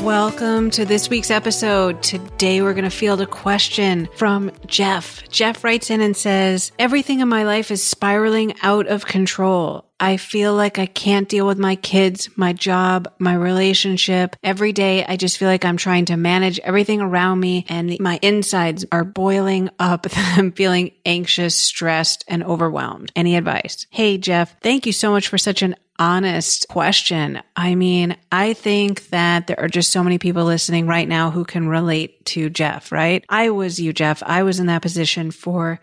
Welcome to this week's episode. Today we're going to field a question from Jeff. Jeff writes in and says, everything in my life is spiraling out of control. I feel like I can't deal with my kids, my job, my relationship. Every day, I just feel like I'm trying to manage everything around me and my insides are boiling up. I'm feeling anxious, stressed, and overwhelmed. Any advice? Hey, Jeff, thank you so much for such an honest question. I mean, I think that there are just so many people listening right now who can relate to Jeff, right? I was you, Jeff. I was in that position for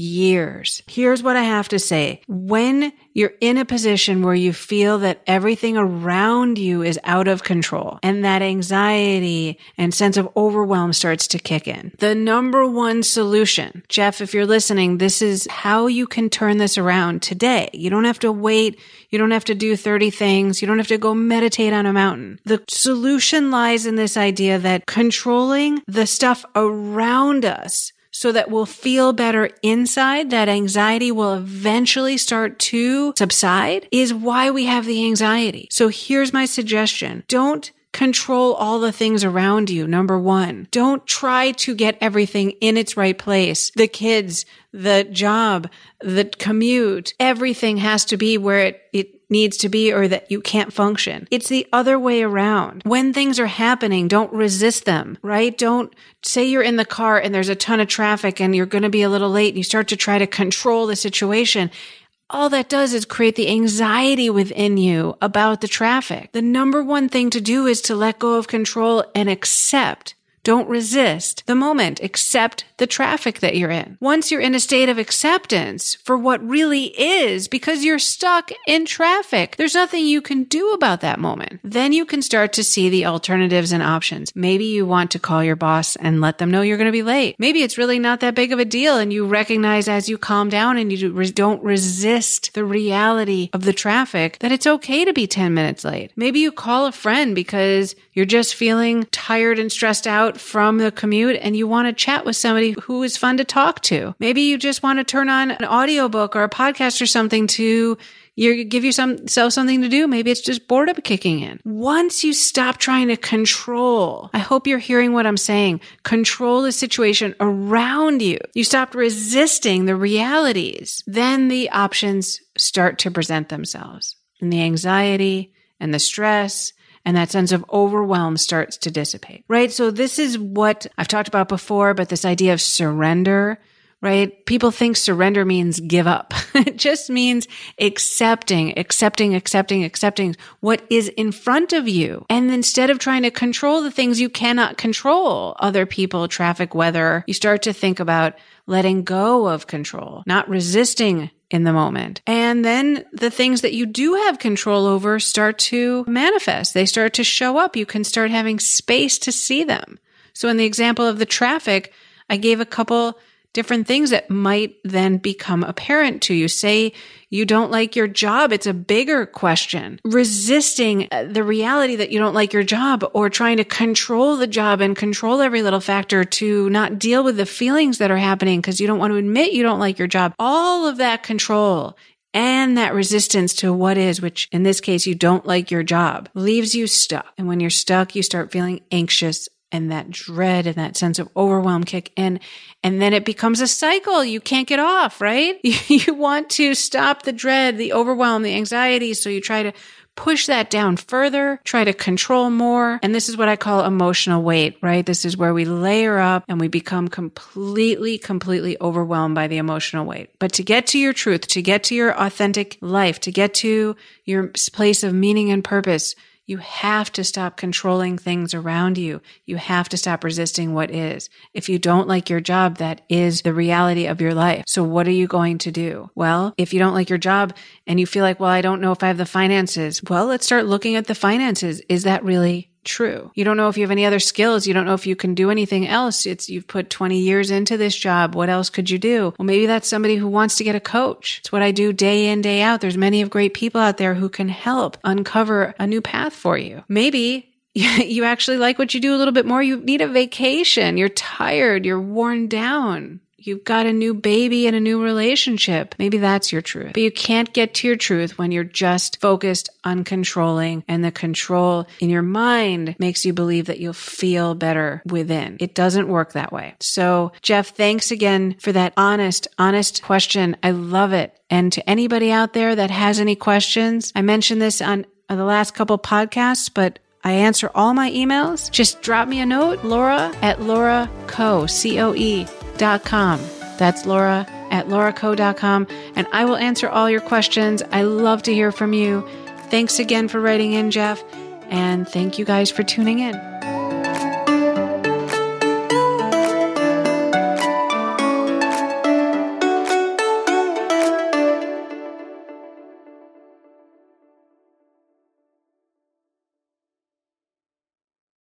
years. Here's what I have to say. When you're in a position where you feel that everything around you is out of control and that anxiety and sense of overwhelm starts to kick in, the number one solution, Jeff, if you're listening, this is how you can turn this around today. You don't have to wait. You don't have to do 30 things. You don't have to go meditate on a mountain. The solution lies in this idea that controlling the stuff around us so that we'll feel better inside, that anxiety will eventually start to subside, is why we have the anxiety. So here's my suggestion. Don't control all the things around you. Number one, don't try to get everything in its right place. The kids, the job, the commute, everything has to be where it needs to be or that you can't function. It's the other way around. When things are happening, don't resist them, right? Don't say you're in the car and there's a ton of traffic and you're going to be a little late and you start to try to control the situation. All that does is create the anxiety within you about the traffic. The number one thing to do is to let go of control and accept. Don't resist the moment. Accept the traffic that you're in. Once you're in a state of acceptance for what really is, because you're stuck in traffic, there's nothing you can do about that moment. Then you can start to see the alternatives and options. Maybe you want to call your boss and let them know you're going to be late. Maybe it's really not that big of a deal and you recognize as you calm down and you don't resist the reality of the traffic that it's okay to be 10 minutes late. Maybe you call a friend because you're just feeling tired and stressed out from the commute and you want to chat with somebody who is fun to talk to. Maybe you just want to turn on an audiobook or a podcast or something to give yourself something to do. Maybe it's just boredom kicking in. Once you stop trying to control, I hope you're hearing what I'm saying, control the situation around you. You stop resisting the realities. Then the options start to present themselves. And the anxiety and the stress and that sense of overwhelm starts to dissipate, right? So this is what I've talked about before, but this idea of surrender, right? People think surrender means give up. It just means accepting what is in front of you. And instead of trying to control the things you cannot control, other people, traffic, weather, you start to think about letting go of control, not resisting in the moment. And then the things that you do have control over start to manifest. They start to show up. You can start having space to see them. So in the example of the traffic, I gave a couple different things that might then become apparent to you. Say you don't like your job. It's a bigger question. Resisting the reality that you don't like your job or trying to control the job and control every little factor to not deal with the feelings that are happening because you don't want to admit you don't like your job. All of that control and that resistance to what is, which in this case, you don't like your job, leaves you stuck. And when you're stuck, you start feeling anxious and that dread and that sense of overwhelm kick in. And then it becomes a cycle. You can't get off, right? You want to stop the dread, the overwhelm, the anxiety. So you try to push that down further, try to control more. And this is what I call emotional weight, right? This is where we layer up and we become completely overwhelmed by the emotional weight. But to get to your truth, to get to your authentic life, to get to your place of meaning and purpose, you have to stop controlling things around you. You have to stop resisting what is. If you don't like your job, that is the reality of your life. So what are you going to do? Well, if you don't like your job and you feel like, well, I don't know if I have the finances. Well, let's start looking at the finances. Is that really true? You don't know if you have any other skills. You don't know if you can do anything else. You've put 20 years into this job. What else could you do? Well, maybe that's somebody who wants to get a coach. It's what I do day in, day out. There's many of great people out there who can help uncover a new path for you. Maybe you actually like what you do a little bit more. You need a vacation. You're tired. You're worn down. you've got a new baby and a new relationship. Maybe that's your truth. But you can't get to your truth when you're just focused on controlling, and the control in your mind makes you believe that you'll feel better within. It doesn't work that way. So Jeff, thanks again for that honest question. I love it. And to anybody out there that has any questions, I mentioned this on the last couple podcasts, but I answer all my emails. Just drop me a note, Laura@lauracoe.com. That's Laura@lauracoe.com. And I will answer all your questions. I love to hear from you. Thanks again for writing in, Jeff. And thank you guys for tuning in.